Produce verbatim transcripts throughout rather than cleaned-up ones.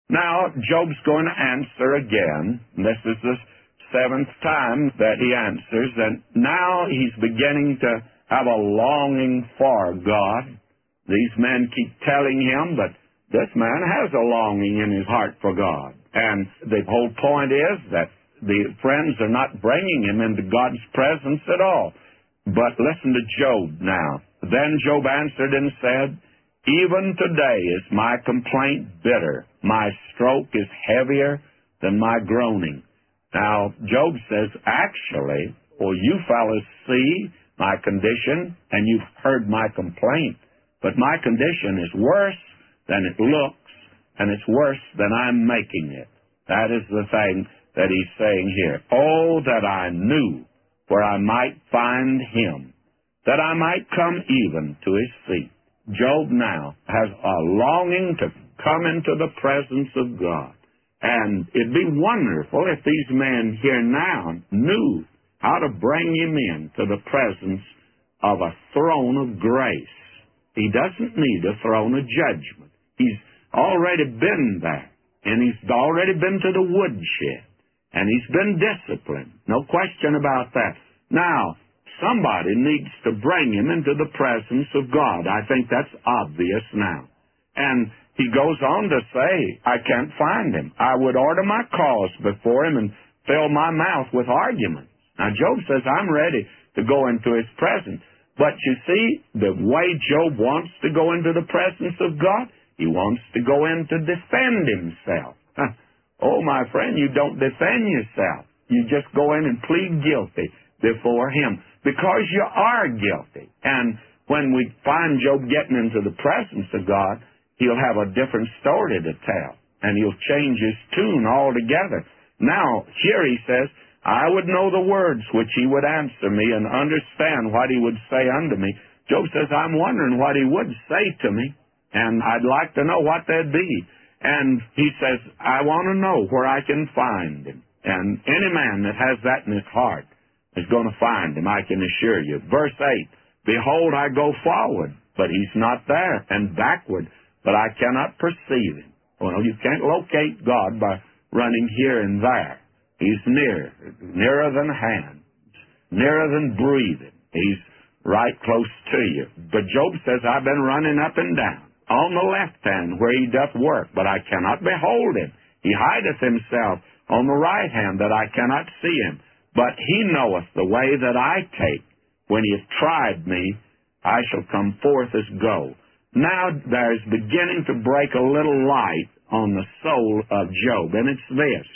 Now, Job's going to answer again. This is the seventh time that he answers, and now he's beginning to have a longing for God. These men keep telling him, but this man has a longing in his heart for God. And the whole point is that the friends are not bringing him into God's presence at all. But listen to Job now. Then Job answered and said, "Even today is my complaint bitter. My stroke is heavier than my groaning." Now, Job says, actually, well, you fellas see my condition, and you've heard my complaint, but my condition is worse than it looks, and it's worse than I'm making it. That is the thing that he's saying here. Oh, that I knew where I might find him, that I might come even to his feet. Job now has a longing to come into the presence of God. And it'd be wonderful if these men here now knew how to bring him in to the presence of a throne of grace. He doesn't need a throne of judgment. He's already been there, and he's already been to the woodshed, and he's been disciplined. No question about that. Now, somebody needs to bring him into the presence of God. I think that's obvious now. And he goes on to say, I can't find him. I would order my cause before him and fill my mouth with arguments. Now, Job says, I'm ready to go into his presence. But you see, the way Job wants to go into the presence of God, he wants to go in to defend himself. Oh, my friend, you don't defend yourself. You just go in and plead guilty before him because you are guilty. And when we find Job getting into the presence of God, he'll have a different story to tell, and he'll change his tune altogether. Now, here he says, I would know the words which he would answer me and understand what he would say unto me. Job says, I'm wondering what he would say to me, and I'd like to know what they'd be. And he says, I want to know where I can find him. And any man that has that in his heart is going to find him, I can assure you. Verse eight, behold, I go forward, but he's not there, and backward, but I cannot perceive him. Well, you can't locate God by running here and there. He's near, nearer than hands, nearer than breathing. He's right close to you. But Job says, I've been running up and down on the left hand where he doth work, but I cannot behold him. He hideth himself on the right hand that I cannot see him. But he knoweth the way that I take. When he hath tried me, I shall come forth as gold. Now there's beginning to break a little light on the soul of Job, and it's this.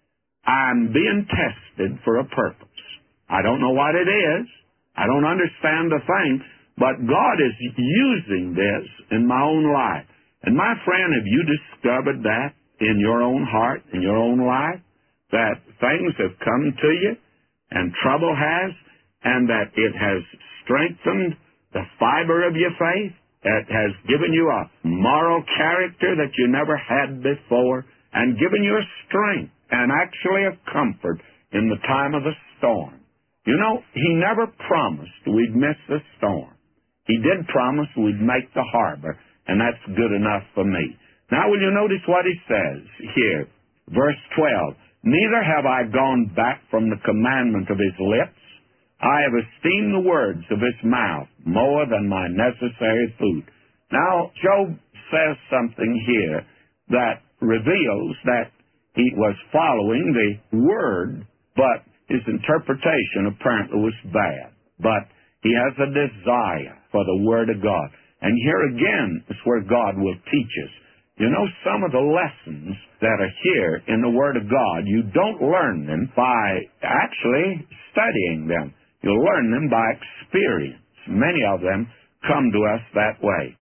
I'm being tested for a purpose. I don't know what it is. I don't understand the thing, but God is using this in my own life. And my friend, have you discovered that in your own heart, in your own life, that things have come to you and trouble has, and that it has strengthened the fiber of your faith? It has given you a moral character that you never had before, and given you a strength and actually a comfort in the time of the storm. You know, he never promised we'd miss the storm. He did promise we'd make the harbor, and that's good enough for me. Now, will you notice what he says here? Verse twelve, neither have I gone back from the commandment of his lips. I have esteemed the words of his mouth more than my necessary food. Now, Job says something here that reveals that he was following the word, but his interpretation apparently was bad. But he has a desire for the word of God. And here again is where God will teach us. You know, some of the lessons that are here in the word of God, you don't learn them by actually studying them. You'll learn them by experience. Many of them come to us that way.